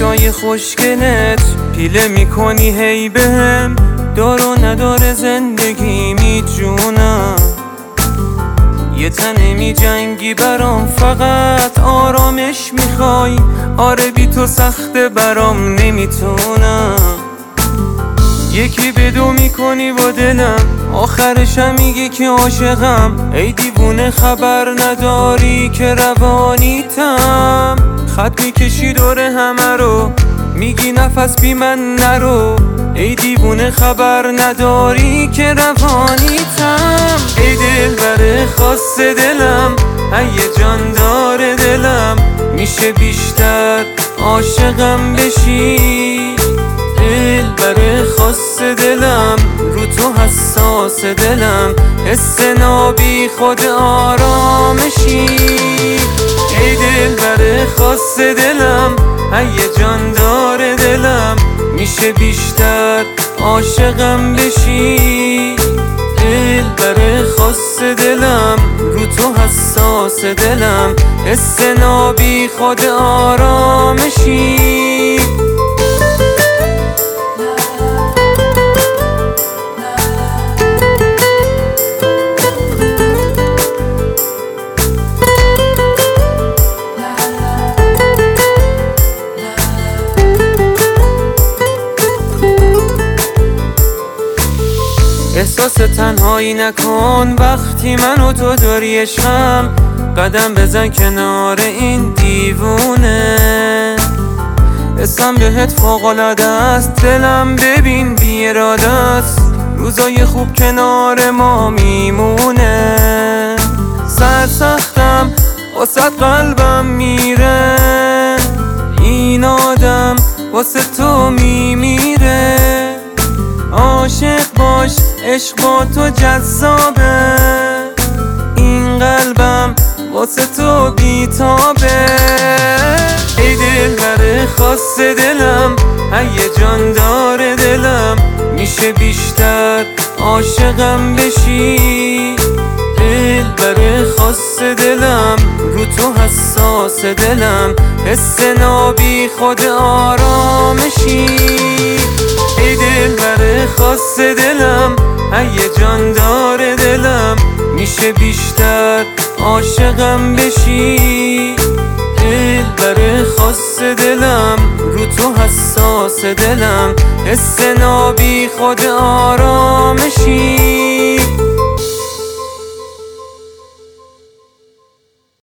چشای خوشگلت پیله میکنی هی بهم، دار و نداره زندگی میجونم. یه تنه می جنگی برام، فقط آرامش میخوای. آره بی تو سخته برام، نمیتونم. یکی به دو میکنی با دلم، آخرشم میگی که عاشقم. ای دیوونه خبر نداری که روانیتم. خط میکشی دوره همه رو، میگی نفس بی من نرو. ای دیوونه خبر نداری که روانیتم. ای دلبر خاص دلم، ای جان داره دلم. میشه بیشتر عاشقم بشی؟ دلبر خاص دلم، رو تو حساس دلم. حس نابی خود آرامشی. ای دلبر خاص دلم، ای جان داره دلم. میشه بیشتر عاشقم بشی؟ دلبر خاص دلم، رو تو حساس دلم. حس نابی خود آرامشی. احساس تنهایی نکن وقتی من و تو داری عشقم. قدم بزن کنار این دیوونه، اسم بهت فوق‌العاده است. دلم ببین بی اراده است، روزای خوب کنار ما میمونه. سرسختم واسه قلبم میره، این آدم واسه تو میمیره. عاشق باش عشق با تو جذابه، این قلبم واسه تو بیتابه. ای دلبر خاص دلم، ای جان داره دلم. میشه بیشتر عاشقم بشی؟ دلبر خاص دلم، رو تو حساس دلم. حس نابی خود آرامشی. ای دلبر خاص دلم، ای جان داره دلم. میشه بیشتر عاشقم بشی؟ دلبر خاص دلم، رو تو حساس دلم. حس نابی خود